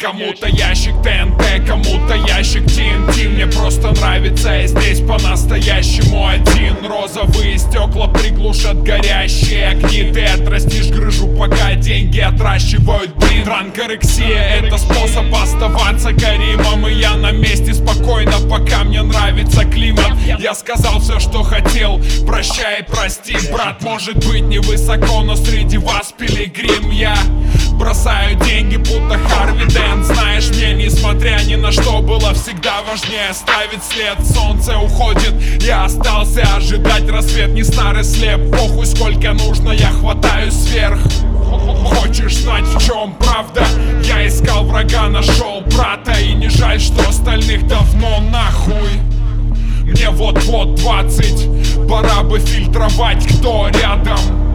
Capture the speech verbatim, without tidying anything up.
Кому-то ящик ТНТ, кому-то ящик ти эн ти. Мне просто нравится, я здесь по-настоящему один. Розовые стекла приглушат горящие огни. Ты отрастишь грыжу, пока деньги отращивают блин. Транкорексия — это способ оставаться Каримом. И я на месте спокойно, пока мне нравится климат. Я сказал все, что хотел, прощай и прости, брат. Может быть невысоко, но среди вас пилигрим. Я бросаю деньги, будто Харви Дент. Знаешь, мне несмотря ни на что было всегда важнее оставить след. Солнце уходит, я остался ожидать рассвет. Не старый слеп, похуй сколько нужно, я хватаюсь вверх. Хочешь знать, в чем правда? Я искал врага, нашел брата. И не жаль, что остальных давно нахуй. Мне вот-вот двадцать, пора бы фильтровать, кто рядом.